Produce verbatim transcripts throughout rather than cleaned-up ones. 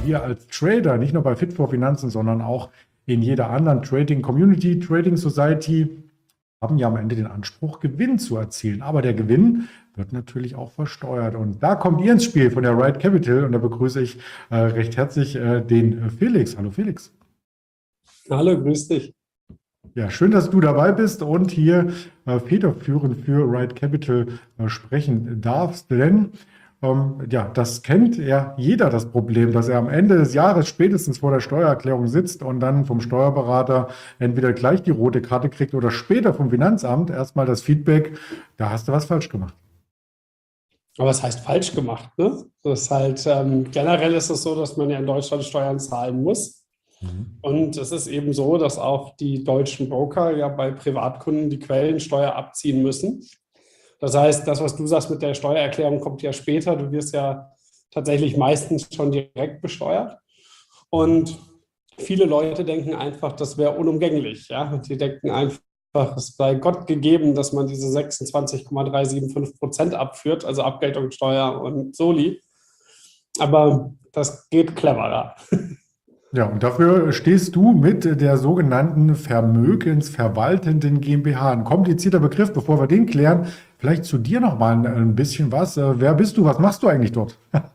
wir als Trader, nicht nur bei Fit for Finanzen, sondern auch in jeder anderen Trading Community, Trading Society, haben ja am Ende den Anspruch, Gewinn zu erzielen. Aber der Gewinn wird natürlich auch versteuert. Und da kommt ihr ins Spiel von der Right Capital. Und da begrüße ich äh, recht herzlich äh, den Felix. Hallo Felix. Hallo, grüß dich. Ja, schön, dass du dabei bist und hier äh, federführend für Right Capital äh, sprechen darfst. Denn ähm, ja, das kennt ja jeder, das Problem, dass er am Ende des Jahres spätestens vor der Steuererklärung sitzt und dann vom Steuerberater entweder gleich die rote Karte kriegt oder später vom Finanzamt erstmal das Feedback, da hast du was falsch gemacht. Aber was heißt falsch gemacht, ne? Das ist halt, ähm, generell ist es so, dass man ja in Deutschland Steuern zahlen muss. Mhm. Und es ist eben so, dass auch die deutschen Broker ja bei Privatkunden die Quellensteuer abziehen müssen. Das heißt, das, was du sagst mit der Steuererklärung, kommt ja später. Du wirst ja tatsächlich meistens schon direkt besteuert. Und viele Leute denken einfach, das wäre unumgänglich. Ja? Und die denken einfach, es sei Gott gegeben, dass man diese sechsundzwanzig Komma drei sieben fünf Prozent abführt, also Abgeltungssteuer und Soli. Aber das geht cleverer. Ja, und dafür stehst du mit der sogenannten vermögensverwaltenden GmbH. Ein komplizierter Begriff, bevor wir den klären. Vielleicht zu dir noch mal ein bisschen was. Wer bist du? Was machst du eigentlich dort?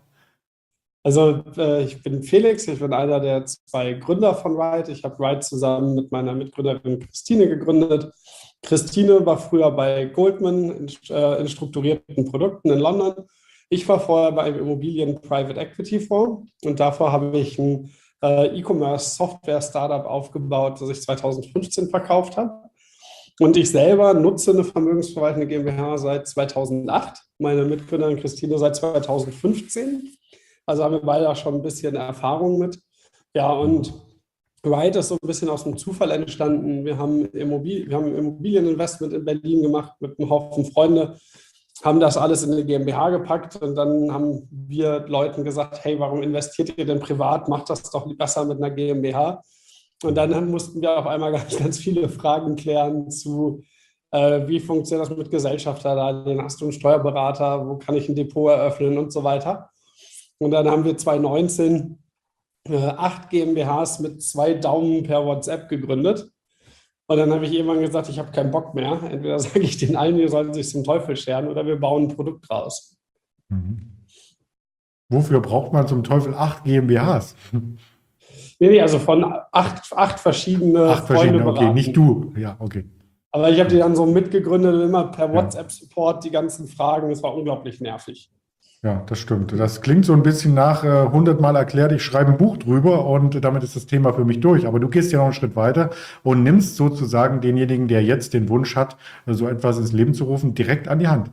Also äh, ich bin Felix, ich bin einer der zwei Gründer von Right. Ich habe Right zusammen mit meiner Mitgründerin Christine gegründet. Christine war früher bei Goldman in, äh, in strukturierten Produkten in London. Ich war vorher bei einem Immobilien Private Equity Fonds und davor habe ich ein äh, E-Commerce-Software-Startup aufgebaut, das ich zweitausendfünfzehn verkauft habe. Und ich selber nutze eine vermögensverwaltende GmbH seit zweitausendacht, meine Mitgründerin Christine seit zweitausendfünfzehn. Also haben wir beide auch schon ein bisschen Erfahrung mit. Ja, und Right ist so ein bisschen aus dem Zufall entstanden. Wir haben, Immobil wir haben ein Immobilieninvestment in Berlin gemacht mit einem Haufen Freunde, haben das alles in eine GmbH gepackt und dann haben wir Leuten gesagt, hey, warum investiert ihr denn privat? Macht das doch besser mit einer GmbH. Und dann mussten wir auf einmal ganz, ganz viele Fragen klären zu, äh, wie funktioniert das mit Gesellschafterdarlehen? Hast du einen Steuerberater? Wo kann ich ein Depot eröffnen und so weiter? Und dann haben wir zweitausendneunzehn äh, acht GmbHs mit zwei Daumen per WhatsApp gegründet. Und dann habe ich irgendwann gesagt, ich habe keinen Bock mehr. Entweder sage ich den allen, die sollen sich zum Teufel scheren, oder wir bauen ein Produkt raus. Mhm. Wofür braucht man zum Teufel acht GmbHs? Nee, nee, also von acht, acht verschiedene Acht verschiedene, Freunde okay, beraten. nicht du. Ja, okay. Aber ich habe die dann so mitgegründet, immer per WhatsApp-Support, die ganzen Fragen. Das war unglaublich nervig. Ja, das stimmt. Das klingt so ein bisschen nach äh, hundertmal erklärt, ich schreibe ein Buch drüber und damit ist das Thema für mich durch. Aber du gehst ja noch einen Schritt weiter und nimmst sozusagen denjenigen, der jetzt den Wunsch hat, so etwas ins Leben zu rufen, direkt an die Hand.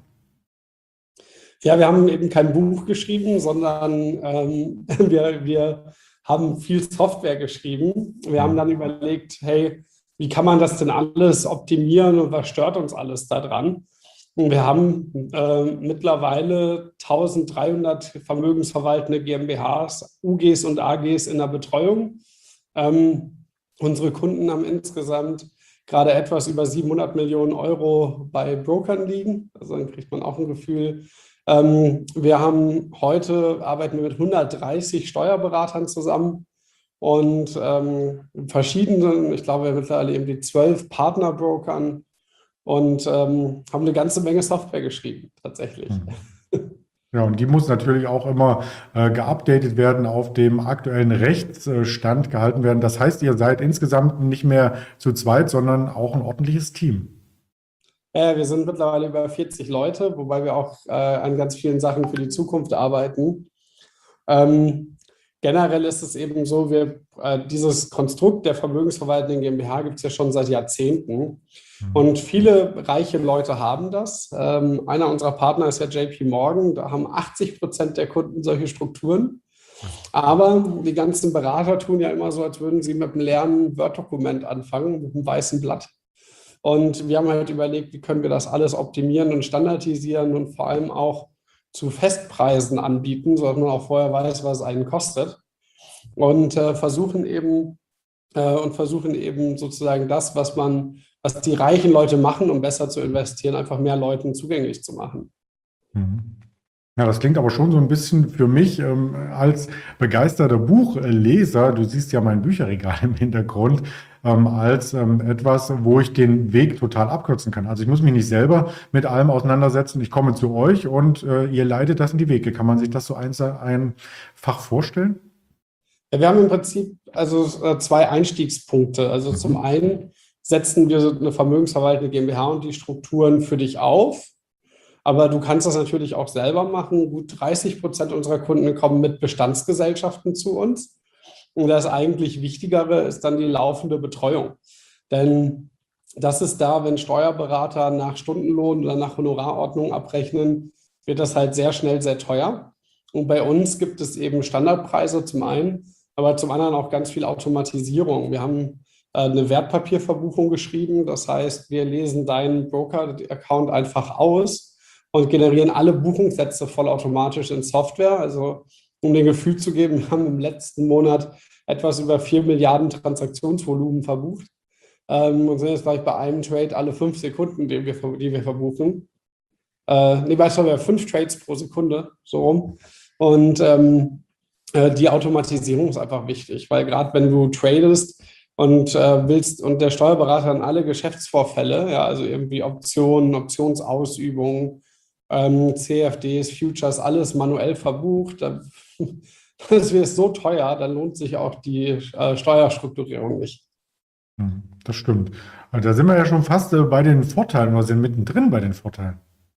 Ja, wir haben eben kein Buch geschrieben, sondern ähm, wir, wir haben viel Software geschrieben. Wir haben dann überlegt, hey, wie kann man das denn alles optimieren und was stört uns alles daran? Und wir haben äh, mittlerweile dreizehnhundert vermögensverwaltende GmbHs, U Gs und A Gs in der Betreuung. Ähm, unsere Kunden haben insgesamt gerade etwas über siebenhundert Millionen Euro bei Brokern liegen. Also dann kriegt man auch ein Gefühl. Ähm, wir haben heute, arbeiten wir mit hundertdreißig Steuerberatern zusammen und ähm, verschiedenen, ich glaube mittlerweile eben die zwölf Partnerbrokern und ähm, haben eine ganze Menge Software geschrieben, tatsächlich. Ja, und die muss natürlich auch immer äh, geupdatet werden, auf dem aktuellen Rechtsstand gehalten werden. Das heißt, ihr seid insgesamt nicht mehr zu zweit, sondern auch ein ordentliches Team. Äh, wir sind mittlerweile über vierzig Leute, wobei wir auch äh, an ganz vielen Sachen für die Zukunft arbeiten. Ähm, generell ist es eben so, wir, äh, dieses Konstrukt der vermögensverwaltenden GmbH gibt es ja schon seit Jahrzehnten. Und viele reiche Leute haben das. Ähm, einer unserer Partner ist ja J P Morgan. Da haben achtzig Prozent der Kunden solche Strukturen. Aber die ganzen Berater tun ja immer so, als würden sie mit einem leeren Word-Dokument anfangen, mit einem weißen Blatt. Und wir haben halt überlegt, wie können wir das alles optimieren und standardisieren und vor allem auch zu Festpreisen anbieten, sodass man auch vorher weiß, was es einen kostet. Und äh, versuchen eben äh, und versuchen eben sozusagen das, was man, was die reichen Leute machen, um besser zu investieren, einfach mehr Leuten zugänglich zu machen. Mhm. Ja, das klingt aber schon so ein bisschen für mich ähm, als begeisterter Buchleser, du siehst ja mein Bücherregal im Hintergrund, ähm, als ähm, etwas, wo ich den Weg total abkürzen kann. Also ich muss mich nicht selber mit allem auseinandersetzen. Ich komme zu euch und äh, ihr leitet das in die Wege. Kann man sich das so eins, einfach vorstellen? Ja, wir haben im Prinzip also äh, zwei Einstiegspunkte. Also zum Mhm. einen setzen wir so eine vermögensverwaltende GmbH und die Strukturen für dich auf. Aber du kannst das natürlich auch selber machen. Gut dreißig Prozent unserer Kunden kommen mit Bestandsgesellschaften zu uns. Und das eigentlich Wichtigere ist dann die laufende Betreuung. Denn das ist da, wenn Steuerberater nach Stundenlohn oder nach Honorarordnung abrechnen, wird das halt sehr schnell sehr teuer. Und bei uns gibt es eben Standardpreise zum einen, aber zum anderen auch ganz viel Automatisierung. Wir haben äh, eine Wertpapierverbuchung geschrieben. Das heißt, wir lesen deinen Broker-Account einfach aus und generieren alle Buchungssätze vollautomatisch in Software. Also um dir ein Gefühl zu geben, wir haben im letzten Monat etwas über vier Milliarden Transaktionsvolumen verbucht ähm, und sind jetzt gleich bei einem Trade alle fünf Sekunden, den wir, die wir verbuchen. Äh, nee, weißt du, wir haben fünf Trades pro Sekunde, so rum. Und ähm, äh, die Automatisierung ist einfach wichtig, weil gerade wenn du tradest und äh, willst und der Steuerberater dann alle Geschäftsvorfälle, ja, also irgendwie Optionen, Optionsausübungen, ähm, C F Ds, Futures, alles manuell verbucht, dann, das wird so teuer, dann lohnt sich auch die äh, Steuerstrukturierung nicht. Mhm, das stimmt. Also da sind wir ja schon fast äh, bei den Vorteilen oder sind mittendrin bei den Vorteilen.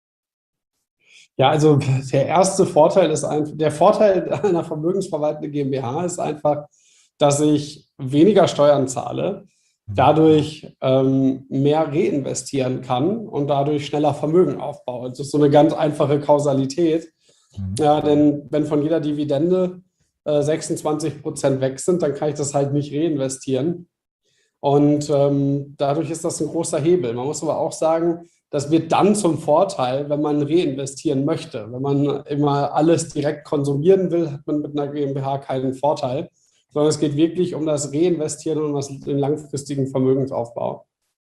Ja, also der erste Vorteil ist einfach, der Vorteil einer vermögensverwaltenden GmbH ist einfach, dass ich weniger Steuern zahle, Mhm. dadurch ähm, mehr reinvestieren kann und dadurch schneller Vermögen aufbaue. Das ist so eine ganz einfache Kausalität. Mhm. Ja, denn wenn von jeder Dividende äh, sechsundzwanzig Prozent weg sind, dann kann ich das halt nicht reinvestieren. Und ähm, dadurch ist das ein großer Hebel. Man muss aber auch sagen, das wird dann zum Vorteil, wenn man reinvestieren möchte. Wenn man immer alles direkt konsumieren will, hat man mit einer GmbH keinen Vorteil, sondern es geht wirklich um das Reinvestieren und um das, den langfristigen Vermögensaufbau.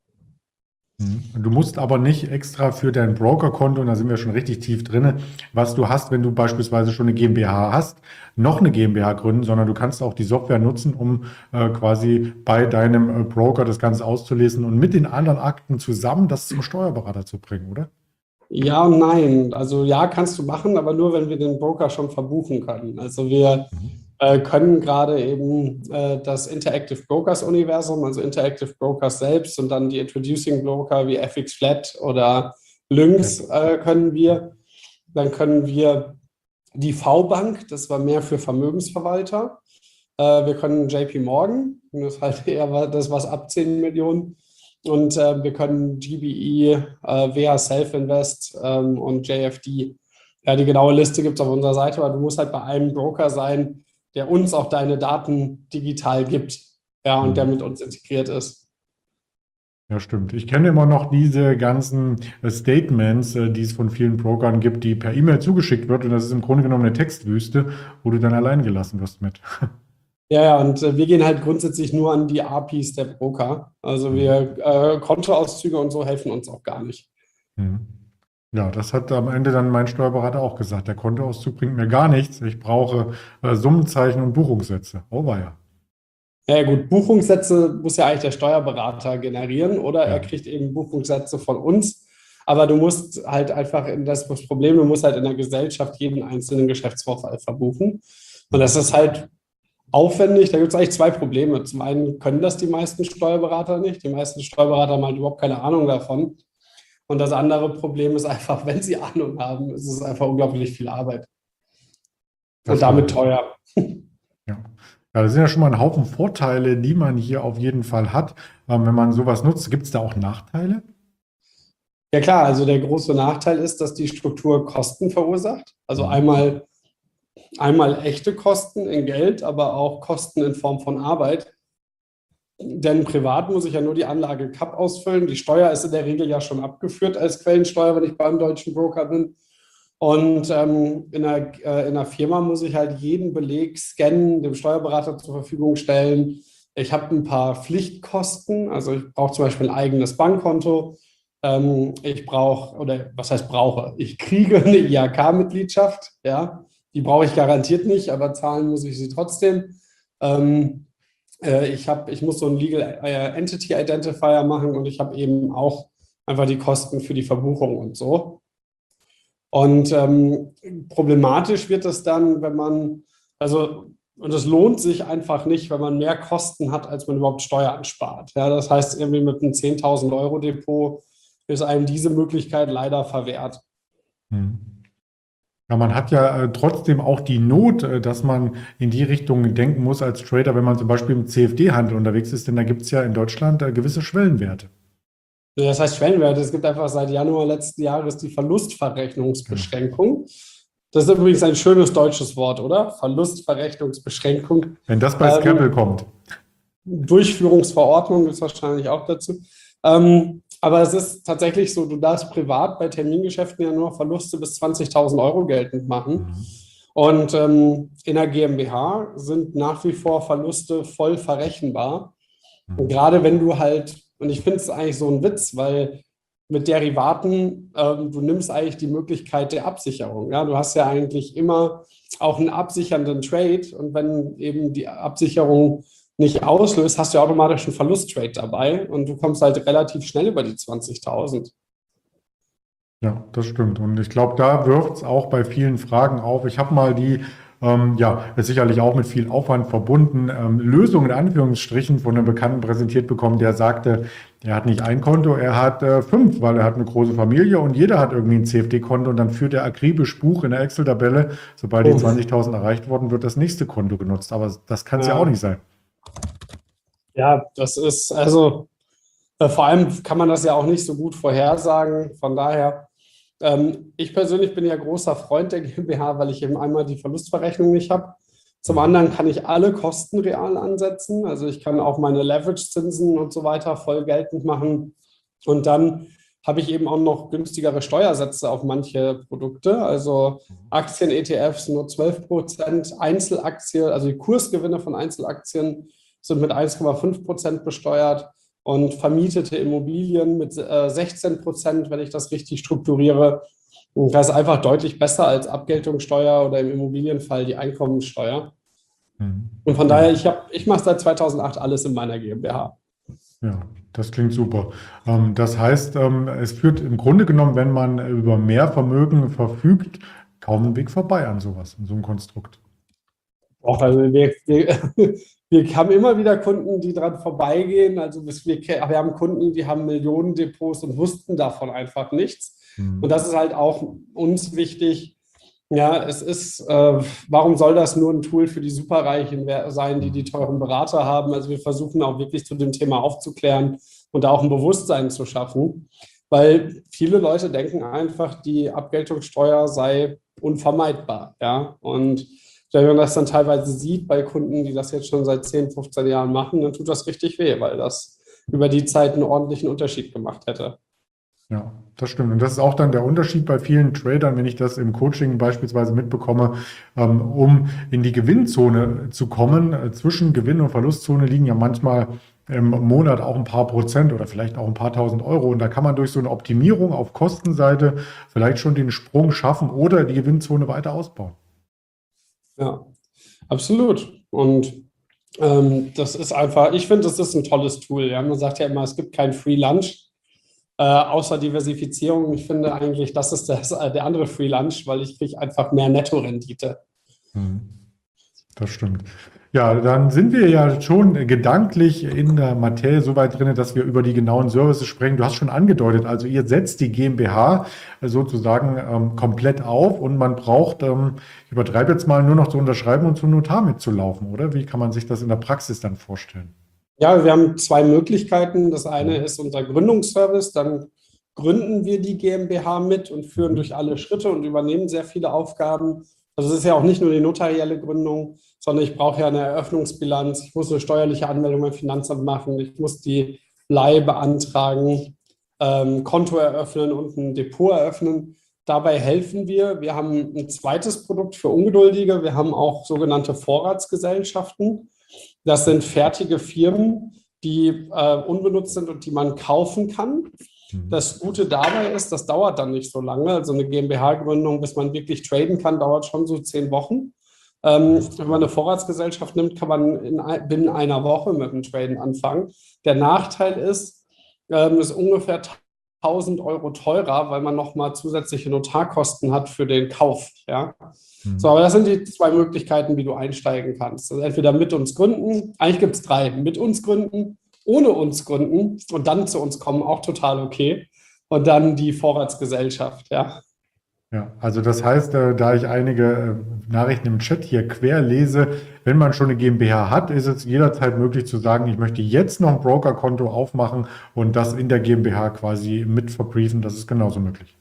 Mhm. Du musst aber nicht extra für dein Brokerkonto, und da sind wir schon richtig tief drin, was du hast, wenn du beispielsweise schon eine GmbH hast, noch eine GmbH gründen, sondern du kannst auch die Software nutzen, um äh, quasi bei deinem äh, Broker das Ganze auszulesen und mit den anderen Akten zusammen das zum Steuerberater zu bringen, oder? Ja und nein. Also ja, kannst du machen, aber nur, wenn wir den Broker schon verbuchen können. Also wir Mhm. äh, können gerade eben äh, das Interactive Brokers Universum, also Interactive Brokers selbst und dann die Introducing Broker wie F X Flat oder Ja. Lynx äh, können wir. Dann können wir die V-Bank, das war mehr für Vermögensverwalter. Äh, wir können J P Morgan, das ist halt eher das, was ab zehn Millionen. Und äh, wir können G B E, äh, W H Self Invest ähm, und J F D. Ja, die genaue Liste gibt es auf unserer Seite, aber du musst halt bei einem Broker sein, der uns auch deine Daten digital gibt, ja, und der Mhm. mit uns integriert ist. Ja, stimmt. Ich kenne immer noch diese ganzen äh, Statements, äh, die es von vielen Brokern gibt, die per E-Mail zugeschickt wird. Und das ist im Grunde genommen eine Textwüste, wo du dann allein gelassen wirst mit. Ja, ja, und äh, wir gehen halt grundsätzlich nur an die A P Is der Broker. Also Mhm. wir äh, Kontoauszüge und so helfen uns auch gar nicht. Mhm. Ja, das hat am Ende dann mein Steuerberater auch gesagt. Der Kontoauszug bringt mir gar nichts. Ich brauche äh, Summenzeichen und Buchungssätze. Oh weia. Ja, ja, gut, Buchungssätze muss ja eigentlich der Steuerberater generieren oder er Ja, kriegt eben Buchungssätze von uns. Aber du musst halt einfach, in das, das Problem, du musst halt in der Gesellschaft jeden einzelnen Geschäftsvorfall verbuchen. Und das mhm. ist halt aufwendig. Da gibt es eigentlich zwei Probleme. Zum einen können das die meisten Steuerberater nicht. Die meisten Steuerberater haben halt überhaupt keine Ahnung davon. Und das andere Problem ist einfach, wenn sie Ahnung haben, ist es einfach unglaublich viel Arbeit und Das glaube damit ich. teuer. Ja. Ja, das sind ja schon mal ein Haufen Vorteile, die man hier auf jeden Fall hat, ähm, wenn man sowas nutzt. Gibt es da auch Nachteile? Ja klar, also der große Nachteil ist, dass die Struktur Kosten verursacht. Also Mhm. einmal, einmal echte Kosten in Geld, aber auch Kosten in Form von Arbeit. Denn privat muss ich ja nur die Anlage C A P ausfüllen. Die Steuer ist in der Regel ja schon abgeführt als Quellensteuer, wenn ich beim deutschen Broker bin. Und ähm, in, einer, äh, in einer Firma muss ich halt jeden Beleg scannen, dem Steuerberater zur Verfügung stellen. Ich habe ein paar Pflichtkosten, also ich brauche zum Beispiel ein eigenes Bankkonto. Ähm, ich brauche, oder was heißt brauche? Ich kriege eine I H K-Mitgliedschaft, ja. Die brauche ich garantiert nicht, aber zahlen muss ich sie trotzdem. Ähm, äh, ich hab, ich muss so einen Legal äh, Entity Identifier machen und ich habe eben auch einfach die Kosten für die Verbuchung und so. Und ähm, problematisch wird es dann, wenn man, also, und es lohnt sich einfach nicht, wenn man mehr Kosten hat, als man überhaupt Steuern spart. Ja, das heißt, irgendwie mit einem zehntausend Euro Depot ist einem diese Möglichkeit leider verwehrt. Hm. Ja, man hat ja äh, trotzdem auch die Not, äh, dass man in die Richtung denken muss als Trader, wenn man zum Beispiel im C F D-Handel unterwegs ist, denn da gibt es ja in Deutschland äh, gewisse Schwellenwerte. Das heißt Schwellenwerte. Es gibt einfach seit Januar letzten Jahres die Genau. Verlustverrechnungsbeschränkung. Das ist übrigens ein schönes deutsches Wort, oder? Verlustverrechnungsbeschränkung. Wenn das bei Ähm, Scrabble kommt. Durchführungsverordnung ist wahrscheinlich auch dazu. Ähm, aber es ist tatsächlich so, du darfst privat bei Termingeschäften ja nur Verluste bis zwanzigtausend Euro geltend machen. Mhm. Und ähm, in der GmbH sind nach wie vor Verluste voll verrechenbar. Und gerade wenn du halt, und ich finde es eigentlich so ein Witz, weil mit Derivaten, ähm, du nimmst eigentlich die Möglichkeit der Absicherung. Ja? Du hast ja eigentlich immer auch einen absichernden Trade und wenn eben die Absicherung nicht auslöst, hast du ja automatisch einen Verlusttrade dabei und du kommst halt relativ schnell über die zwanzigtausend. Ja, das stimmt. Und ich glaube, da wirft es auch bei vielen Fragen auf. Ich habe mal die, ähm, ja, ist sicherlich auch mit viel Aufwand verbunden, ähm, Lösung in Anführungsstrichen von einem Bekannten präsentiert bekommen, der sagte, er hat nicht ein Konto, er hat äh, fünf, weil er hat eine große Familie und jeder hat irgendwie ein C F D-Konto und dann führt er akribisch Buch in der Excel-Tabelle. Sobald die Oh. zwanzigtausend erreicht worden, wird das nächste Konto genutzt. Aber das kann es ja. ja auch nicht sein. Ja, das ist also, äh, vor allem kann man das ja auch nicht so gut vorhersagen. Von daher, ähm, ich persönlich bin ja großer Freund der GmbH, weil ich eben einmal die Verlustverrechnung nicht habe. Zum anderen kann ich alle Kosten real ansetzen. Also ich kann auch meine Leverage-Zinsen und so weiter voll geltend machen. Und dann habe ich eben auch noch günstigere Steuersätze auf manche Produkte. Also Aktien-E T Fs nur zwölf Prozent, Einzelaktien, also die Kursgewinne von Einzelaktien sind mit eins Komma fünf Prozent besteuert und vermietete Immobilien mit äh, sechzehn Prozent, wenn ich das richtig strukturiere. Und das ist einfach deutlich besser als Abgeltungssteuer oder im Immobilienfall die Einkommensteuer. Mhm. Und von daher, ich, hab, ich mache seit zweitausendacht alles in meiner GmbH. Ja, das klingt super. Ähm, das heißt, ähm, es führt im Grunde genommen, wenn man über mehr Vermögen verfügt, kaum einen Weg vorbei an sowas, an so einem Konstrukt. Auch also wir, wir, wir haben immer wieder Kunden, die dran vorbeigehen. Also wir, wir haben Kunden, die haben Millionen Depots und wussten davon einfach nichts. Mhm. Und das ist halt auch uns wichtig. Ja, es ist, äh, warum soll das nur ein Tool für die Superreichen sein, die die teuren Berater haben? Also wir versuchen auch wirklich zu dem Thema aufzuklären und da auch ein Bewusstsein zu schaffen, weil viele Leute denken einfach, die Abgeltungssteuer sei unvermeidbar. Ja, und wenn man das dann teilweise sieht bei Kunden, die das jetzt schon seit zehn, fünfzehn Jahren machen, dann tut das richtig weh, weil das über die Zeit einen ordentlichen Unterschied gemacht hätte. Ja, das stimmt. Und das ist auch dann der Unterschied bei vielen Tradern, wenn ich das im Coaching beispielsweise mitbekomme, ähm, um in die Gewinnzone zu kommen. Äh, zwischen Gewinn- und Verlustzone liegen ja manchmal im Monat auch ein paar Prozent oder vielleicht auch ein paar tausend Euro. Und da kann man durch so eine Optimierung auf Kostenseite vielleicht schon den Sprung schaffen oder die Gewinnzone weiter ausbauen. Ja, absolut. Und ähm, das ist einfach, ich finde, das ist ein tolles Tool. Ja? Man sagt ja immer, es gibt kein Free Lunch. Äh, außer Diversifizierung, ich finde eigentlich, das ist das, äh, der andere Free Lunch, weil ich kriege einfach mehr Nettorendite. Hm. Das stimmt. Ja, dann sind wir ja schon gedanklich in der Materie so weit drin, dass wir über die genauen Services sprechen. Du hast schon angedeutet, also ihr setzt die GmbH sozusagen ähm, komplett auf und man braucht, ähm, ich übertreibe jetzt mal, nur noch zu unterschreiben und zum Notar mitzulaufen, oder? Wie kann man sich das in der Praxis dann vorstellen? Ja, wir haben zwei Möglichkeiten. Das eine ist unser Gründungsservice. Dann gründen wir die GmbH mit und führen durch alle Schritte und übernehmen sehr viele Aufgaben. Also es ist ja auch nicht nur die notarielle Gründung, sondern ich brauche ja eine Eröffnungsbilanz. Ich muss eine steuerliche Anmeldung beim Finanzamt machen. Ich muss die Leihe beantragen, ähm, Konto eröffnen und ein Depot eröffnen. Dabei helfen wir. Wir haben ein zweites Produkt für Ungeduldige. Wir haben auch sogenannte Vorratsgesellschaften. Das sind fertige Firmen, die äh, unbenutzt sind und die man kaufen kann. Das Gute dabei ist, das dauert dann nicht so lange. Also eine GmbH-Gründung, bis man wirklich traden kann, dauert schon so zehn Wochen. Ähm, wenn man eine Vorratsgesellschaft nimmt, kann man in, binnen einer Woche mit dem Traden anfangen. Der Nachteil ist, ähm, es ist ungefähr tausend Euro teurer, weil man nochmal zusätzliche Notarkosten hat für den Kauf. Ja? Mhm. So, aber das sind die zwei Möglichkeiten, wie du einsteigen kannst. Also entweder mit uns gründen, eigentlich gibt es drei, mit uns gründen, ohne uns gründen und dann zu uns kommen, auch total okay. Und dann die Vorratsgesellschaft, ja. Ja, also das heißt, äh, da ich einige äh, Nachrichten im Chat hier quer lese, wenn man schon eine GmbH hat, ist es jederzeit möglich zu sagen, ich möchte jetzt noch ein Brokerkonto aufmachen und das in der GmbH quasi mit verbriefen. Das ist genauso möglich.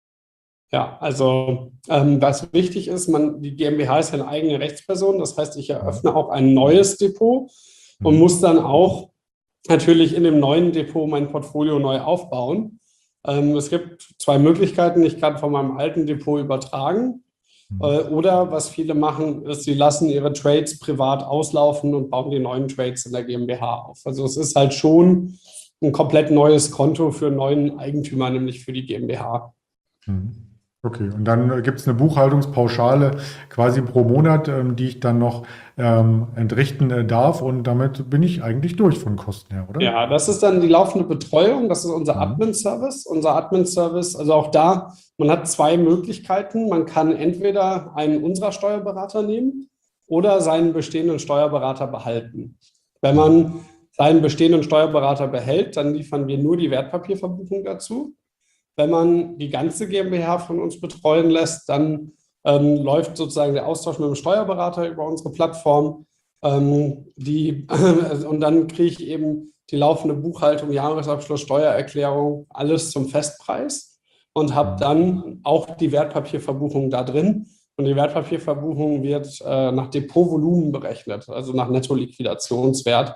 Ja, also ähm, was wichtig ist, man, die GmbH ist ja eine eigene Rechtsperson. Das heißt, ich eröffne auch ein neues Depot und mhm. muss dann auch natürlich in dem neuen Depot mein Portfolio neu aufbauen. Ähm, es gibt zwei Möglichkeiten. Ich kann von meinem alten Depot übertragen mhm. äh, oder was viele machen, ist, sie lassen ihre Trades privat auslaufen und bauen die neuen Trades in der GmbH auf. Also es ist halt schon ein komplett neues Konto für einen neuen Eigentümer, nämlich für die GmbH. Mhm. Okay, und dann gibt es eine Buchhaltungspauschale quasi pro Monat, ähm, die ich dann noch ähm, entrichten äh, darf und damit bin ich eigentlich durch von Kosten her, oder? Ja, das ist dann die laufende Betreuung, das ist unser mhm. Admin-Service. Unser Admin-Service, also auch da, man hat zwei Möglichkeiten. Man kann entweder einen unserer Steuerberater nehmen oder seinen bestehenden Steuerberater behalten. Wenn man seinen bestehenden Steuerberater behält, dann liefern wir nur die Wertpapierverbuchung dazu. Wenn man die ganze GmbH von uns betreuen lässt, dann ähm, läuft sozusagen der Austausch mit dem Steuerberater über unsere Plattform. Ähm, die, äh, und dann kriege ich eben die laufende Buchhaltung, Jahresabschluss, Steuererklärung, alles zum Festpreis und habe dann auch die Wertpapierverbuchung da drin. Und die Wertpapierverbuchung wird äh, nach Depotvolumen berechnet, also nach Netto-Liquidationswert.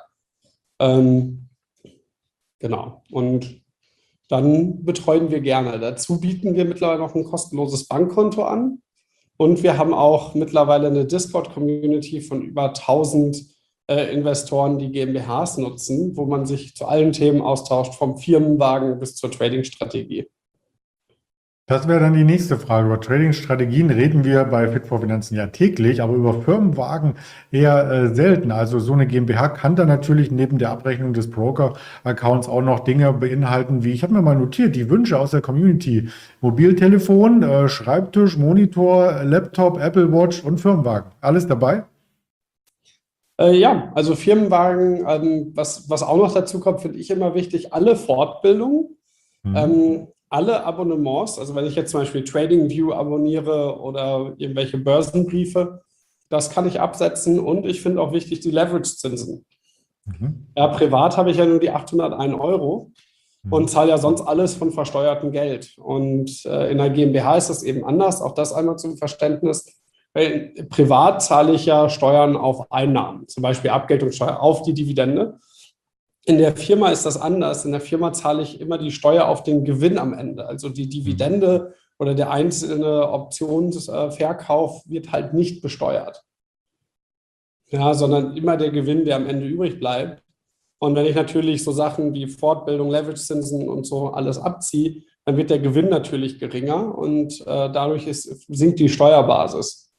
Ähm, genau. Und dann betreuen wir gerne. Dazu bieten wir mittlerweile noch ein kostenloses Bankkonto an. Und wir haben auch mittlerweile eine Discord-Community von über tausend äh, Investoren, die GmbHs nutzen, wo man sich zu allen Themen austauscht, vom Firmenwagen bis zur Trading-Strategie. Das wäre dann die nächste Frage. Über Trading-Strategien reden wir bei Fit for Finanzen ja täglich, aber über Firmenwagen eher äh, selten. Also so eine GmbH kann dann natürlich neben der Abrechnung des Broker-Accounts auch noch Dinge beinhalten, wie ich habe mir mal notiert, die Wünsche aus der Community. Mobiltelefon, äh, Schreibtisch, Monitor, Laptop, Apple Watch und Firmenwagen. Alles dabei? Äh, ja, also Firmenwagen, ähm, was, was auch noch dazu kommt, finde ich immer wichtig, alle Fortbildungen. Mhm. Ähm, alle Abonnements, also wenn ich jetzt zum Beispiel TradingView abonniere oder irgendwelche Börsenbriefe, das kann ich absetzen und ich finde auch wichtig die Leverage-Zinsen. Mhm. Ja, privat habe ich ja nur die achthunderteins Euro mhm. und zahle ja sonst alles von versteuertem Geld. Und äh, in der GmbH ist das eben anders, auch das einmal zum Verständnis. Weil privat zahle ich ja Steuern auf Einnahmen, zum Beispiel Abgeltungssteuer auf die Dividende. In der Firma ist das anders. In der Firma zahle ich immer die Steuer auf den Gewinn am Ende. Also die Dividende oder der einzelne Optionsverkauf wird halt nicht besteuert. Ja, sondern immer der Gewinn, der am Ende übrig bleibt. Und wenn ich natürlich so Sachen wie Fortbildung, Leverage-Zinsen und so alles abziehe, dann wird der Gewinn natürlich geringer und äh, dadurch ist, sinkt die Steuerbasis.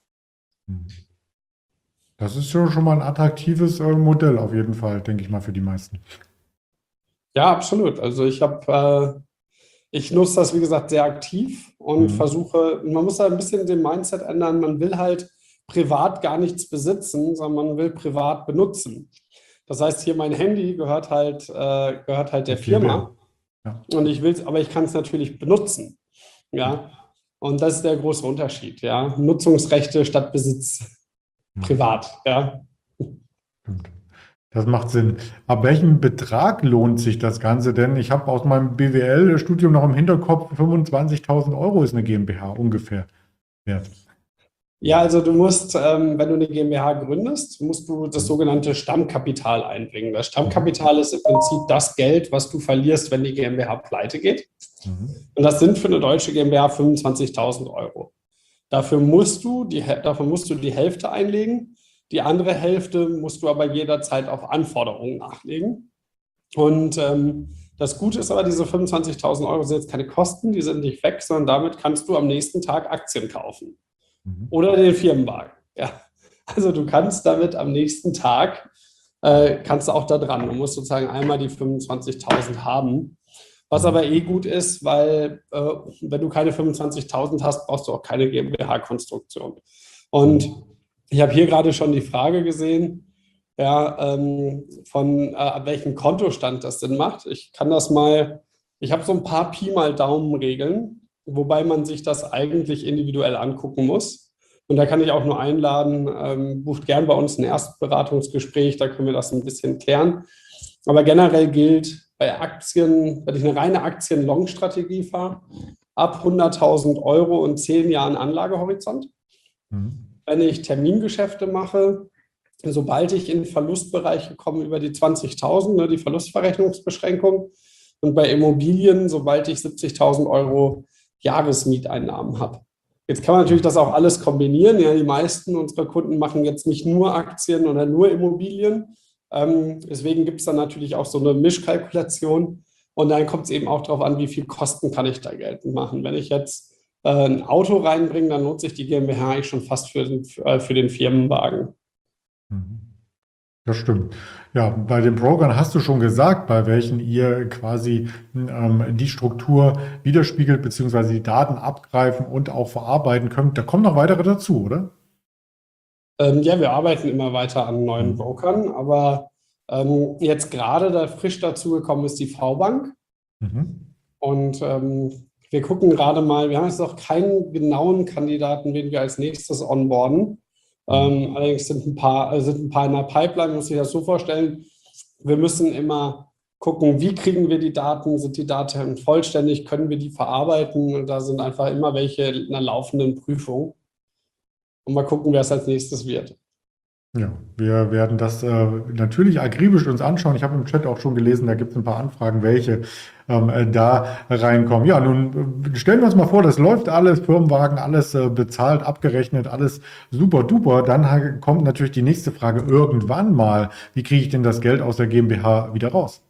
Das ist ja schon mal ein attraktives äh, Modell auf jeden Fall, denke ich mal, für die meisten. Ja, absolut. Also ich habe, äh, ich nutze das, wie gesagt, sehr aktiv und mhm. versuche, man muss da ein bisschen den Mindset ändern, man will halt privat gar nichts besitzen, sondern man will privat benutzen. Das heißt, hier mein Handy gehört halt, äh, gehört halt der Firma ja. und ich will es, aber ich kann es natürlich benutzen. Ja, und das ist der große Unterschied. Ja, Nutzungsrechte statt Besitz. Privat, ja. Das macht Sinn. Ab welchem Betrag lohnt sich das Ganze denn? Ich habe aus meinem B W L-Studium noch im Hinterkopf, fünfundzwanzigtausend Euro ist eine GmbH ungefähr wert. Ja, also du musst, ähm, wenn du eine GmbH gründest, musst du das sogenannte Stammkapital einbringen. Das Stammkapital ist im Prinzip das Geld, was du verlierst, wenn die GmbH pleite geht. Mhm. Und das sind für eine deutsche GmbH fünfundzwanzigtausend Euro. Dafür musst du die, davon musst du die Hälfte einlegen. Die andere Hälfte musst du aber jederzeit auf Anforderungen nachlegen. Und ähm, Das Gute ist aber, diese fünfundzwanzigtausend Euro sind jetzt keine Kosten, die sind nicht weg, sondern damit kannst du am nächsten Tag Aktien kaufen Mhm. oder den Firmenwagen. Ja. Also du kannst damit am nächsten Tag, äh, kannst du auch da dran. Du musst sozusagen einmal die fünfundzwanzigtausend haben, was aber eh gut ist, weil äh, wenn du keine fünfundzwanzigtausend hast, brauchst du auch keine GmbH-Konstruktion. Und ich habe hier gerade schon die Frage gesehen, ja, ähm, von äh, ab welchem Kontostand das Sinn macht. Ich kann das mal, ich habe so ein paar Pi mal Daumen-Regeln, wobei man sich das eigentlich individuell angucken muss. Und da kann ich auch nur einladen, ähm, bucht gern bei uns ein Erstberatungsgespräch, da können wir das ein bisschen klären. Aber generell gilt bei Aktien, wenn ich eine reine Aktien-Long-Strategie fahre, ab hunderttausend Euro und zehn Jahren Anlagehorizont. Mhm. Wenn ich Termingeschäfte mache, sobald ich in Verlustbereiche komme über die zwanzigtausend, ne, die Verlustverrechnungsbeschränkung, und bei Immobilien, sobald ich siebzigtausend Euro Jahresmieteinnahmen habe. Jetzt kann man natürlich das auch alles kombinieren. Ja, die meisten unserer Kunden machen jetzt nicht nur Aktien oder nur Immobilien. Ähm, deswegen gibt es dann natürlich auch so eine Mischkalkulation. Und dann kommt es eben auch darauf an, wie viel Kosten kann ich da geltend machen. Wenn ich jetzt äh, ein Auto reinbringe, dann lohnt sich die GmbH eigentlich schon fast für den, für, äh, für den Firmenwagen. Mhm. Das stimmt. Ja, bei den Brokern hast du schon gesagt, bei welchen ihr quasi ähm, die Struktur widerspiegelt, beziehungsweise die Daten abgreifen und auch verarbeiten könnt. Da kommen noch weitere dazu, oder? Ähm, ja, wir arbeiten immer weiter an neuen Mhm. Brokern, aber ähm, jetzt gerade da frisch dazugekommen ist die V-Bank. Mhm. Und ähm, wir gucken gerade mal, wir haben jetzt noch keinen genauen Kandidaten, wen wir als nächstes onboarden. Ähm, allerdings sind ein paar, äh, sind ein paar in der Pipeline, muss ich das so vorstellen. Wir müssen immer gucken, wie kriegen wir die Daten, sind die Daten vollständig, können wir die verarbeiten? Und da sind einfach immer welche in einer laufenden Prüfung. Und mal gucken, wer es als nächstes wird. Ja, wir werden das äh, natürlich akribisch uns anschauen. Ich habe im Chat auch schon gelesen, da gibt es ein paar Anfragen, welche ähm, äh, da reinkommen. Ja, nun äh, stellen wir uns mal vor, das läuft alles, Firmenwagen, alles äh, bezahlt, abgerechnet, alles super duper. Dann ha- kommt natürlich die nächste Frage irgendwann mal, wie kriege ich denn das Geld aus der GmbH wieder raus?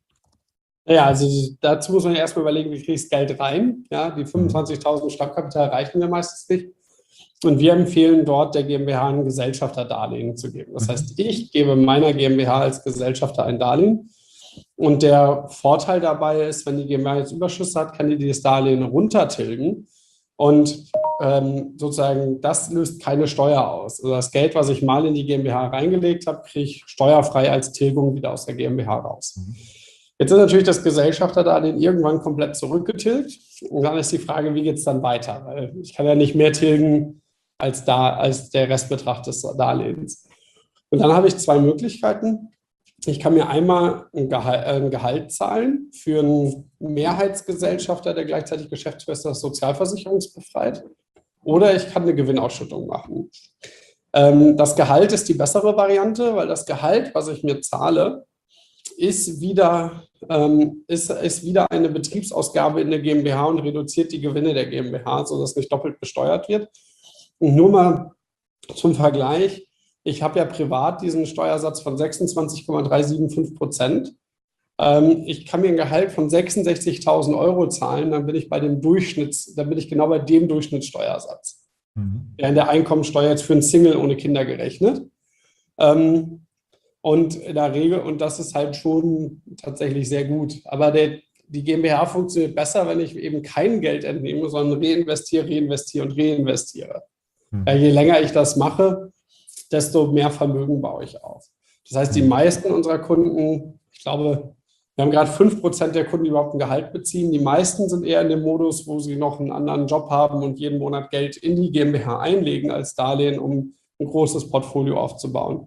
Ja, also dazu muss man ja erstmal überlegen, wie kriege ich das Geld rein. Ja, die Mhm. fünfundzwanzigtausend Stammkapital reichen ja meistens nicht. Und wir empfehlen dort der GmbH ein Gesellschafterdarlehen zu geben. Das heißt, Mhm. ich gebe meiner GmbH als Gesellschafter ein Darlehen. Und der Vorteil dabei ist, wenn die GmbH jetzt Überschüsse hat, kann die dieses Darlehen runtertilgen. Und ähm, sozusagen, das löst keine Steuer aus. Also das Geld, was ich mal in die GmbH reingelegt habe, kriege ich steuerfrei als Tilgung wieder aus der GmbH raus. Mhm. Jetzt ist natürlich das Gesellschafterdarlehen irgendwann komplett zurückgetilgt. Und dann ist die Frage, wie geht es dann weiter? Weil ich kann ja nicht mehr tilgen als, da, als der Restbetrag des Darlehens. Und dann habe ich zwei Möglichkeiten. Ich kann mir einmal ein Gehalt, ein Gehalt zahlen für einen Mehrheitsgesellschafter, der gleichzeitig Geschäftsführer ist, das sozialversicherungsbefreit. Oder ich kann eine Gewinnausschüttung machen. Ähm, das Gehalt ist die bessere Variante, weil das Gehalt, was ich mir zahle, ist wieder, ähm, ist, ist wieder eine Betriebsausgabe in der GmbH und reduziert die Gewinne der GmbH, sodass nicht doppelt besteuert wird. Und nur mal zum Vergleich, ich habe ja privat diesen Steuersatz von sechsundzwanzig Komma dreihundertfünfundsiebzig Prozent. Ähm, ich kann mir ein Gehalt von sechsundsechzigtausend Euro zahlen, dann bin ich bei dem Durchschnitts, dann bin ich genau bei dem Durchschnittssteuersatz. Mhm. Ja, in der Einkommensteuer jetzt für einen Single ohne Kinder gerechnet. Ähm, und in der Regel, und das ist halt schon tatsächlich sehr gut. Aber der, die GmbH funktioniert besser, wenn ich eben kein Geld entnehme, sondern reinvestiere, reinvestiere und reinvestiere. Ja, Mhm. je länger ich das mache, desto mehr Vermögen baue ich auf. Das heißt, die Mhm. meisten unserer Kunden, ich glaube, wir haben gerade fünf Prozent der Kunden, die überhaupt ein Gehalt beziehen. Die meisten sind eher in dem Modus, wo sie noch einen anderen Job haben und jeden Monat Geld in die GmbH einlegen als Darlehen, um ein großes Portfolio aufzubauen.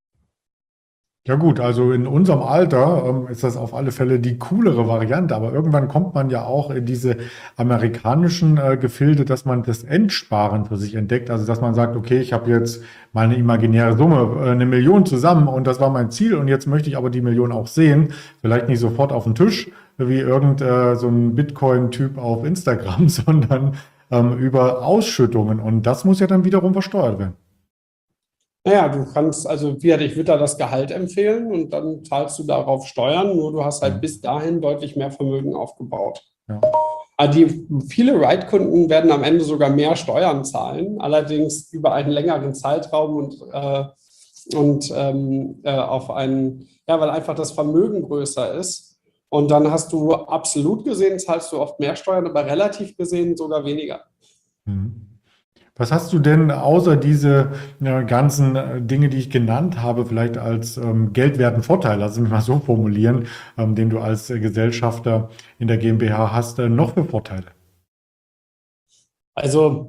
Ja gut, also in unserem Alter ähm, ist das auf alle Fälle die coolere Variante, aber irgendwann kommt man ja auch in diese amerikanischen äh, Gefilde, dass man das Endsparen für sich entdeckt. Also dass man sagt, okay, ich habe jetzt meine imaginäre Summe, äh, eine Million zusammen und das war mein Ziel und jetzt möchte ich aber die Million auch sehen. Vielleicht nicht sofort auf den Tisch wie irgend äh, so ein Bitcoin-Typ auf Instagram, sondern ähm, über Ausschüttungen und das muss ja dann wiederum versteuert werden. Naja, du kannst, also wie gesagt, ich würde da das Gehalt empfehlen und dann zahlst du darauf Steuern, nur du hast halt Mhm. bis dahin deutlich mehr Vermögen aufgebaut. Ja. Aber die, viele Ride-Kunden werden am Ende sogar mehr Steuern zahlen, allerdings über einen längeren Zeitraum und, äh, und ähm, äh, auf einen, ja, weil einfach das Vermögen größer ist. Und dann hast du absolut gesehen, zahlst du oft mehr Steuern, aber relativ gesehen sogar weniger. Mhm. Was hast du denn außer diese ja, ganzen äh, Dinge, die ich genannt habe, vielleicht als ähm, geldwerten Vorteil, lass es mich mal so formulieren, ähm, den du als äh, Gesellschafter in der GmbH hast, äh, noch für Vorteile? Also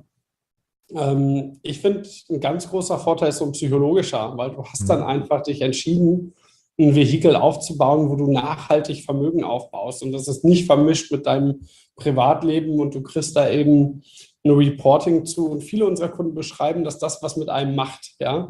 Ähm, ich finde, ein ganz großer Vorteil ist so ein psychologischer, weil du hast dann Mhm. einfach dich entschieden, ein Vehikel aufzubauen, wo du nachhaltig Vermögen aufbaust. Und das ist nicht vermischt mit deinem Privatleben und du kriegst da eben ein Reporting zu. Und viele unserer Kunden beschreiben, dass das was mit einem macht. Ja?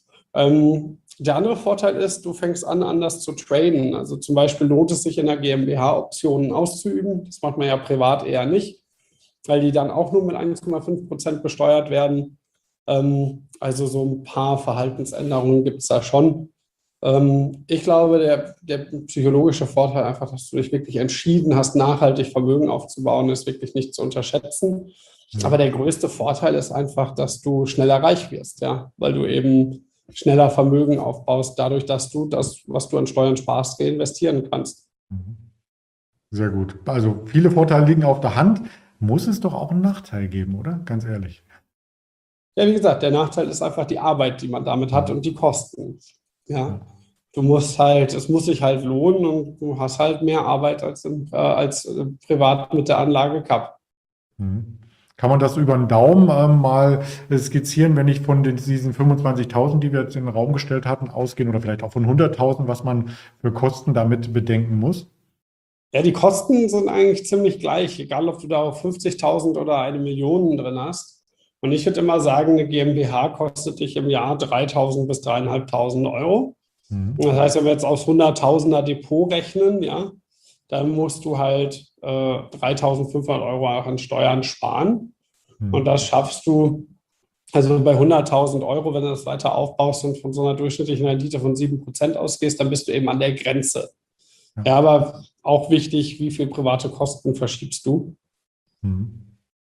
Ähm, der andere Vorteil ist, du fängst an, anders zu traden. Also zum Beispiel lohnt es sich in der GmbH Optionen auszuüben. Das macht man ja privat eher nicht, weil die dann auch nur mit eins Komma fünf Prozent besteuert werden. Ähm, also so ein paar Verhaltensänderungen gibt es da schon. Ähm, ich glaube, der, der psychologische Vorteil einfach, dass du dich wirklich entschieden hast, nachhaltig Vermögen aufzubauen, ist wirklich nicht zu unterschätzen. Aber Mhm. der größte Vorteil ist einfach, dass du schneller reich wirst, ja, weil du eben schneller Vermögen aufbaust, dadurch, dass du das, was du an Steuern sparst, reinvestieren kannst. Mhm. Sehr gut. Also viele Vorteile liegen auf der Hand. Muss es doch auch einen Nachteil geben, oder? Ganz ehrlich. Ja, wie gesagt, der Nachteil ist einfach die Arbeit, die man damit hat Mhm. und die Kosten. Ja. Ja, du musst halt, es muss sich halt lohnen und du hast halt mehr Arbeit als, im, äh, als äh, privat mit der Anlage Cup. Mhm. Kann man das über den Daumen ähm, mal skizzieren, wenn ich von den, diesen fünfundzwanzigtausend, die wir jetzt in den Raum gestellt hatten, ausgehen oder vielleicht auch von hunderttausend, was man für Kosten damit bedenken muss? Ja, die Kosten sind eigentlich ziemlich gleich, egal ob du da auch fünfzigtausend oder eine Million drin hast. Und ich würde immer sagen, eine GmbH kostet dich im Jahr dreitausend bis dreieinhalbtausend Euro. Und das Mhm. heißt, wenn wir jetzt aufs hunderttausender Depot rechnen, ja, dann musst du halt äh, dreitausendfünfhundert Euro auch an Steuern sparen. Und Mhm. das schaffst du, also bei hunderttausend Euro, wenn du das weiter aufbaust und von so einer durchschnittlichen Rendite von sieben Prozent ausgehst, dann bist du eben an der Grenze. Ja. Ja, aber auch wichtig, wie viel private Kosten verschiebst du? Mhm.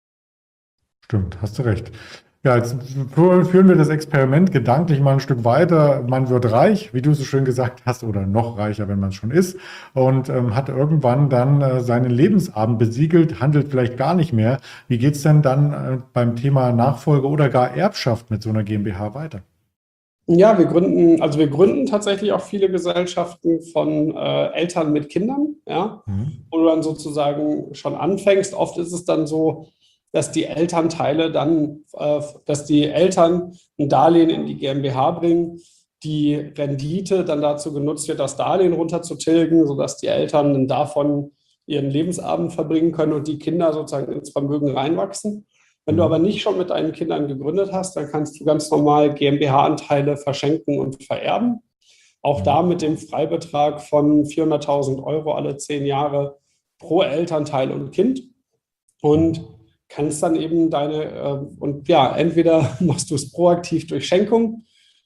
Stimmt, hast du recht. Ja, jetzt fü- führen wir das Experiment gedanklich mal ein Stück weiter. Man wird reich, wie du so schön gesagt hast, oder noch reicher, wenn man es schon ist, und ähm, hat irgendwann dann äh, seinen Lebensabend besiegelt, handelt vielleicht gar nicht mehr. Wie geht's denn dann äh, beim Thema Nachfolge oder gar Erbschaft mit so einer GmbH weiter? Ja, wir gründen, also wir gründen tatsächlich auch viele Gesellschaften von äh, Eltern mit Kindern, ja, Mhm. wo du dann sozusagen schon anfängst. Oft ist es dann so, dass die Elternteile dann, äh, dass die Eltern ein Darlehen in die GmbH bringen, die Rendite dann dazu genutzt wird, das Darlehen runterzutilgen, sodass die Eltern dann davon ihren Lebensabend verbringen können und die Kinder sozusagen ins Vermögen reinwachsen. Wenn du aber Mhm. nicht schon mit deinen Kindern gegründet hast, dann kannst du ganz normal GmbH-Anteile verschenken und vererben. Auch da Mhm. mit dem Freibetrag von vierhunderttausend Euro alle zehn Jahre pro Elternteil und Kind. Und Mhm. kannst dann eben deine, äh, und ja, entweder machst du es proaktiv durch Schenkung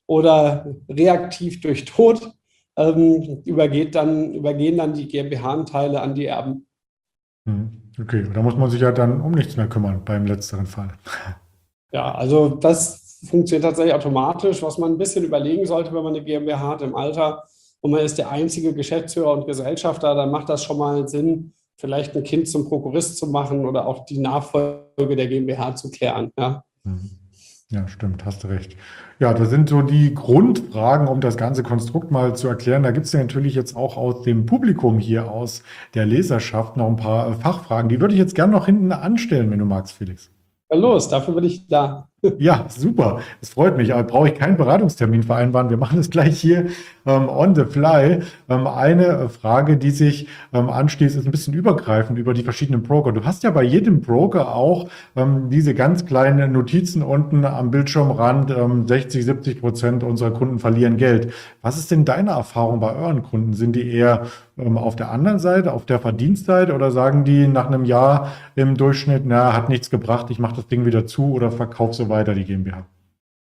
oder reaktiv durch Tod, ähm, übergeht dann, übergehen dann die GmbH-Anteile an die Erben. Mhm. Okay, da muss man sich ja dann um nichts mehr kümmern beim letzteren Fall. Ja, also das funktioniert tatsächlich automatisch. Was man ein bisschen überlegen sollte, wenn man eine GmbH hat im Alter und man ist der einzige Geschäftsführer und Gesellschafter, dann macht das schon mal Sinn, vielleicht ein Kind zum Prokurist zu machen oder auch die Nachfolge der GmbH zu klären. Ja. Mhm. Ja, stimmt, hast du recht. Ja, das sind so die Grundfragen, um das ganze Konstrukt mal zu erklären. Da gibt es ja natürlich jetzt auch aus dem Publikum hier, aus der Leserschaft, noch ein paar äh, Fachfragen. Die würde ich jetzt gerne noch hinten anstellen, wenn du magst, Felix. Ja, los, dafür bin ich da. Ja, super. Das freut mich. Aber brauche ich keinen Beratungstermin vereinbaren. Wir machen es gleich hier ähm, on the fly. Ähm, eine äh, Frage, die sich ähm, anschließt, ist ein bisschen übergreifend über die verschiedenen Broker. Du hast ja bei jedem Broker auch ähm, diese ganz kleinen Notizen unten am Bildschirmrand. Ähm, sechzig, siebzig Prozent unserer Kunden verlieren Geld. Was ist denn deine Erfahrung bei euren Kunden? Sind die eher ähm, auf der anderen Seite, auf der Verdienstseite, oder sagen die nach einem Jahr im Durchschnitt, na, hat nichts gebracht, ich mache das Ding wieder zu oder verkaufe so weiter die GmbH?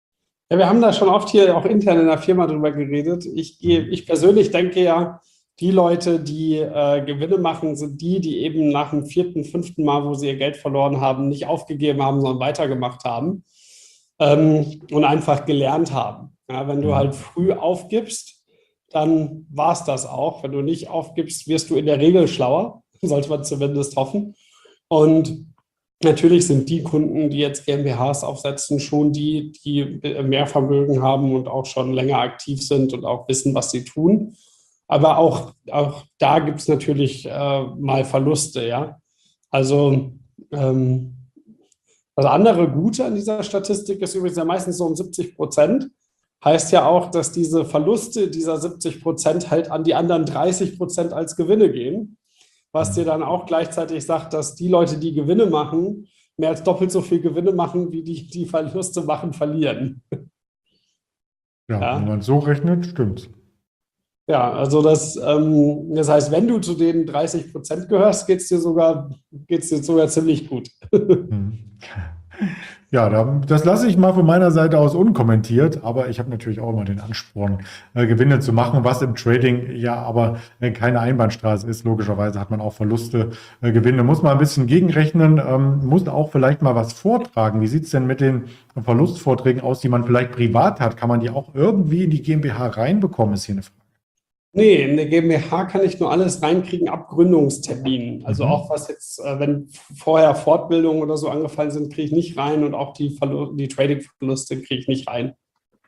Ja, wir haben da schon oft hier auch intern in der Firma drüber geredet. Ich, gehe- Mhm. ich persönlich denke ja, die Leute, die äh, Gewinne machen, sind die, die eben nach dem vierten, fünften Mal, wo sie ihr Geld verloren haben, nicht aufgegeben haben, sondern weitergemacht haben ähm, und einfach gelernt haben. Ja, wenn du halt Mhm. früh aufgibst, dann war es das auch. Wenn du nicht aufgibst, wirst du in der Regel schlauer, sollte man zumindest hoffen. Und natürlich sind die Kunden, die jetzt GmbHs aufsetzen, schon die, die mehr Vermögen haben und auch schon länger aktiv sind und auch wissen, was sie tun. Aber auch, auch da gibt es natürlich äh, mal Verluste, ja. Also ähm, das andere Gute an dieser Statistik ist übrigens ja meistens so um siebzig Prozent. Heißt ja auch, dass diese Verluste dieser siebzig Prozent halt an die anderen dreißig Prozent als Gewinne gehen. Was dir Mhm. dann auch gleichzeitig sagt, dass die Leute, die Gewinne machen, mehr als doppelt so viel Gewinne machen, wie die, die Verluste machen, verlieren. Ja, wenn Ja, man so rechnet, stimmt's. ja, also das, ähm, das heißt, wenn du zu den dreißig Prozent gehörst, geht es dir sogar, geht's dir sogar ziemlich gut. Mhm. Ja, da, das lasse ich mal von meiner Seite aus unkommentiert, aber ich habe natürlich auch immer den Ansporn, äh, Gewinne zu machen, was im Trading ja aber äh, keine Einbahnstraße ist. Logischerweise hat man auch Verluste, äh, Gewinne, muss man ein bisschen gegenrechnen, ähm, muss auch vielleicht mal was vortragen. Wie sieht es denn mit den Verlustvorträgen aus, die man vielleicht privat hat? Kann man die auch irgendwie in die GmbH reinbekommen, ist hier eine Frage. Nee, in der GmbH kann ich nur alles reinkriegen ab Gründungstermin. Also auch Mhm. was jetzt, äh, wenn vorher Fortbildungen oder so angefallen sind, kriege ich nicht rein und auch die, Verlu die Trading-Verluste kriege ich nicht rein.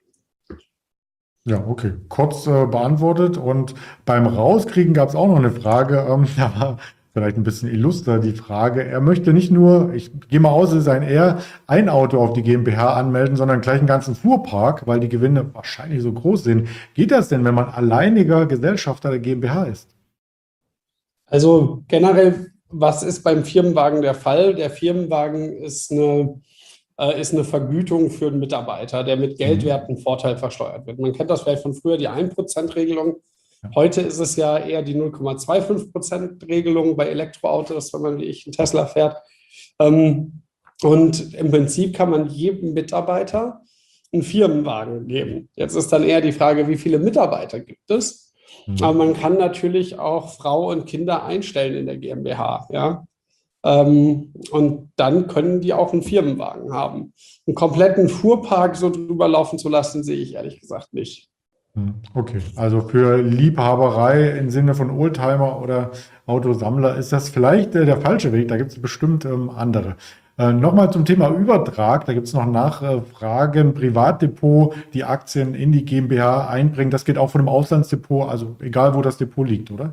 Ja, okay. Kurz äh, beantwortet. Und beim Rauskriegen gab es auch noch eine Frage. Ähm, da war vielleicht ein bisschen illuster die Frage. Er möchte nicht nur, ich gehe mal aus, es ist ein eher ein Auto auf die GmbH anmelden, sondern gleich einen ganzen Fuhrpark, weil die Gewinne wahrscheinlich so groß sind. Geht das denn, wenn man alleiniger Gesellschafter der GmbH ist? Also generell, was ist beim Firmenwagen der Fall? Der Firmenwagen ist eine, äh, ist eine Vergütung für einen Mitarbeiter, der mit Mhm. geldwerten Vorteil versteuert wird. Man kennt das vielleicht von früher, die ein Prozent Regelung. Ja. Heute ist es ja eher die null Komma fünfundzwanzig Prozent Regelung bei Elektroautos, wenn man wie ich einen Tesla fährt. Ähm, und im Prinzip kann man jedem Mitarbeiter einen Firmenwagen geben. Jetzt ist dann eher die Frage, wie viele Mitarbeiter gibt es? Aber Mhm. man kann natürlich auch Frau und Kinder einstellen in der GmbH, ja. Ähm, und dann können die auch einen Firmenwagen haben. Einen kompletten Fuhrpark so drüber laufen zu lassen, sehe ich ehrlich gesagt nicht. Hm, okay, also für Liebhaberei im Sinne von Oldtimer oder Autosammler ist das vielleicht äh, der falsche Weg. Da gibt es bestimmt ähm, andere. Äh, nochmal zum Thema Übertrag. Da gibt es noch Nachfragen. Privatdepot, die Aktien in die GmbH einbringen. Das geht auch von einem Auslandsdepot, also egal wo das Depot liegt, oder?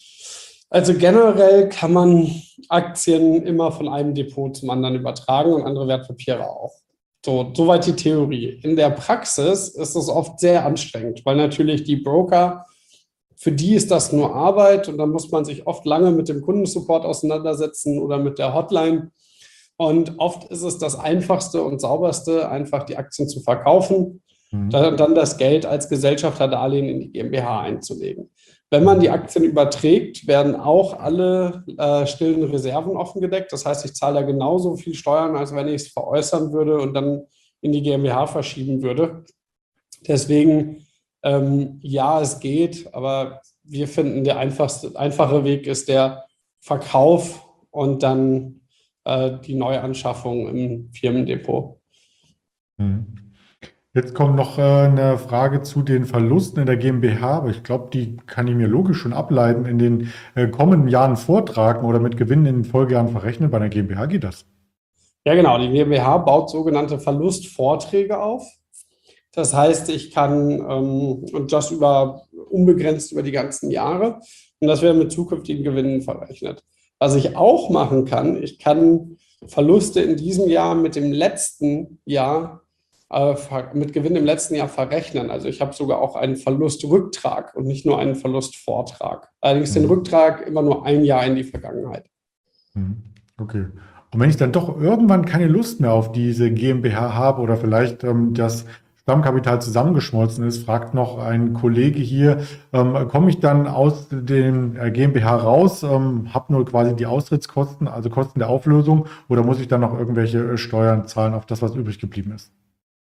Also generell kann man Aktien immer von einem Depot zum anderen übertragen und andere Wertpapiere auch. So, soweit die Theorie. In der Praxis ist es oft sehr anstrengend, weil natürlich die Broker, für die ist das nur Arbeit und dann muss man sich oft lange mit dem Kundensupport auseinandersetzen oder mit der Hotline. Und oft ist es das Einfachste und Sauberste, einfach die Aktien zu verkaufen, Mhm. dann, dann das Geld als Gesellschafterdarlehen in die GmbH einzulegen. Wenn man die Mhm. Aktien überträgt, werden auch alle äh, stillen Reserven offengedeckt. Das heißt, ich zahle da genauso viel Steuern, als wenn ich es veräußern würde und dann in die GmbH verschieben würde. Deswegen, ähm, ja, es geht, aber wir finden, der einfachste, einfache Weg ist der Verkauf und dann äh, die Neuanschaffung im Firmendepot. Mhm. Jetzt kommt noch äh, eine Frage zu den Verlusten in der GmbH, aber ich glaube, die kann ich mir logisch schon ableiten, in den äh, kommenden Jahren vortragen oder mit Gewinnen in den Folgejahren verrechnen. Bei einer GmbH geht das. Ja, genau. Die GmbH baut sogenannte Verlustvorträge auf. Das heißt, ich kann ähm, und das über unbegrenzt über die ganzen Jahre und das wird mit zukünftigen Gewinnen verrechnet. Was ich auch machen kann, ich kann Verluste in diesem Jahr mit dem letzten Jahr äh, mit Gewinn im letzten Jahr verrechnen. Also ich habe sogar auch einen Verlustrücktrag und nicht nur einen Verlustvortrag. Allerdings den Mhm. Rücktrag immer nur ein Jahr in die Vergangenheit. Mhm. Okay. Und wenn ich dann doch irgendwann keine Lust mehr auf diese GmbH habe oder vielleicht ähm, das Stammkapital zusammengeschmolzen ist, fragt noch ein Kollege hier, ähm, komme ich dann aus dem äh, GmbH raus, ähm, habe nur quasi die Austrittskosten, also Kosten der Auflösung, oder muss ich dann noch irgendwelche äh, Steuern zahlen auf das, was übrig geblieben ist?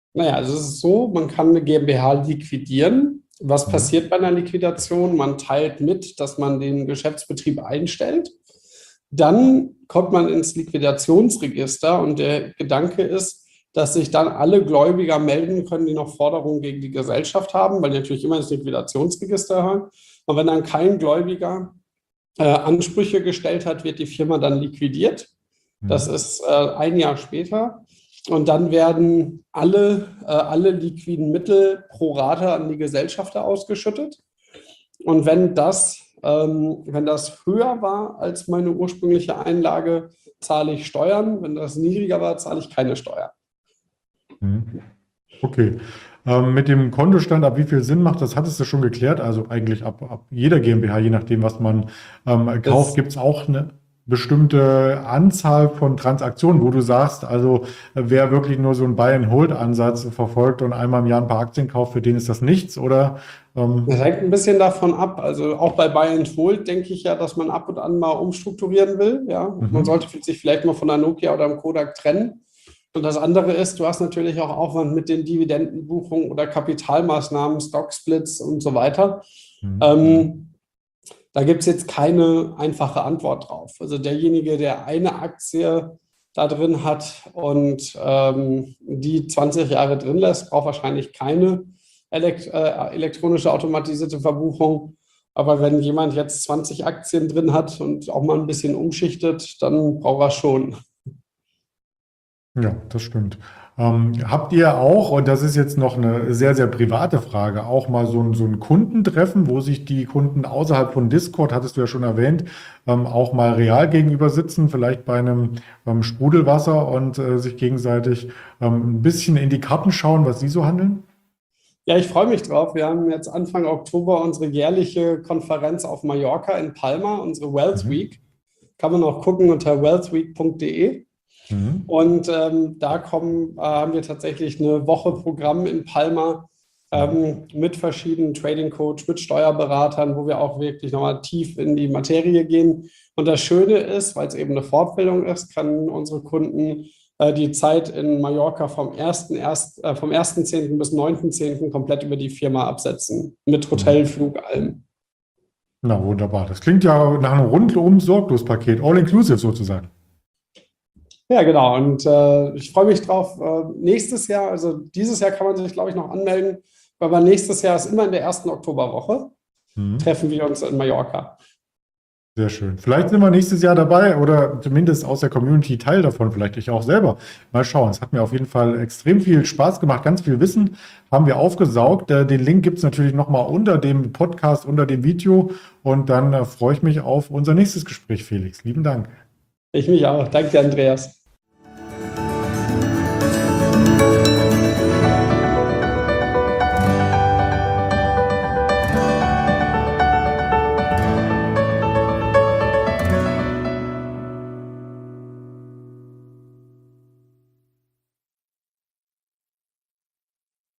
Naja, also es ist so, man kann eine GmbH liquidieren. Was Mhm. passiert bei einer Liquidation? Man teilt mit, dass man den Geschäftsbetrieb einstellt. Dann kommt man ins Liquidationsregister und der Gedanke ist, dass sich dann alle Gläubiger melden können, die noch Forderungen gegen die Gesellschaft haben, weil die natürlich immer ins Liquidationsregister hören. Und wenn dann kein Gläubiger äh, Ansprüche gestellt hat, wird die Firma dann liquidiert. Das Mhm. ist äh, ein Jahr später. Und dann werden alle, äh, alle liquiden Mittel pro Rate an die Gesellschafter ausgeschüttet. Und wenn das, ähm, wenn das höher war als meine ursprüngliche Einlage, zahle ich Steuern. Wenn das niedriger war, zahle ich keine Steuern. Mhm. Okay. Ähm, mit dem Kontostand, ab wie viel Sinn macht das, hattest du schon geklärt? Also eigentlich ab, ab jeder GmbH, je nachdem, was man ähm, kauft, Das gibt es auch eine bestimmte Anzahl von Transaktionen, wo du sagst, also äh, wer wirklich nur so einen Buy-and-Hold-Ansatz verfolgt und einmal im Jahr ein paar Aktien kauft, für den ist das nichts, oder? Ähm, Das hängt ein bisschen davon ab. Also auch bei Buy and Hold denke ich ja, dass man ab und an mal umstrukturieren will. Ja, man mhm. sollte sich vielleicht mal von der Nokia oder dem Kodak trennen. Und das andere ist, du hast natürlich auch Aufwand mit den Dividendenbuchungen oder Kapitalmaßnahmen, Stocksplits und so weiter. Mhm. Ähm, Da gibt es jetzt keine einfache Antwort drauf. Also derjenige, der eine Aktie da drin hat und ähm, die zwanzig Jahre drin lässt, braucht wahrscheinlich keine elekt äh, elektronische automatisierte Verbuchung. Aber wenn jemand jetzt zwanzig Aktien drin hat und auch mal ein bisschen umschichtet, dann braucht er schon. Ja, das stimmt. Ähm, habt ihr auch, und das ist jetzt noch eine sehr, sehr private Frage, auch mal so ein, so ein Kundentreffen, wo sich die Kunden außerhalb von Discord, hattest du ja schon erwähnt, ähm, auch mal real gegenüber sitzen, vielleicht bei einem ähm, Sprudelwasser und äh, sich gegenseitig ähm, ein bisschen in die Karten schauen, was sie so handeln? Ja, ich freue mich drauf. Wir haben jetzt Anfang Oktober unsere jährliche Konferenz auf Mallorca in Palma, unsere Wealth Mhm. Week. Kann man auch gucken unter wealthweek punkt de. Mhm. Und ähm, da kommen, äh, haben wir tatsächlich eine Woche Programm in Palma Mhm. ähm, mit verschiedenen Trading Coach, mit Steuerberatern, wo wir auch wirklich nochmal tief in die Materie gehen. Und das Schöne ist, weil es eben eine Fortbildung ist, können unsere Kunden äh, die Zeit in Mallorca vom ersten ersten, äh, vom ersten zehnten bis neunten zehnten komplett über die Firma absetzen. Mit Mhm. Hotel, Flug, allem. Na, wunderbar. Das klingt ja nach einem rundum Sorglos-Paket, all-inclusive sozusagen. Ja, genau. Und äh, ich freue mich drauf. Äh, nächstes Jahr, also dieses Jahr kann man sich, glaube ich, noch anmelden, aber nächstes Jahr ist immer in der ersten Oktoberwoche, Mhm. treffen wir uns in Mallorca. Sehr schön. Vielleicht sind wir nächstes Jahr dabei oder zumindest aus der Community Teil davon, vielleicht ich auch selber. Mal schauen. Es hat mir auf jeden Fall extrem viel Spaß gemacht. Ganz viel Wissen haben wir aufgesaugt. Äh, Den Link gibt es natürlich nochmal unter dem Podcast, unter dem Video. Und dann äh, freue ich mich auf unser nächstes Gespräch, Felix. Lieben Dank. Ich mich auch. Danke dir, Andreas.